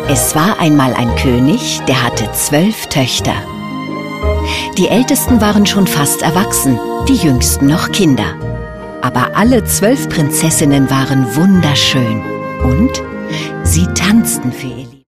Es war einmal ein König, der hatte 12 Töchter. Die ältesten waren schon fast erwachsen, die jüngsten noch Kinder. Aber alle 12 Prinzessinnen waren wunderschön und sie tanzten für ihn.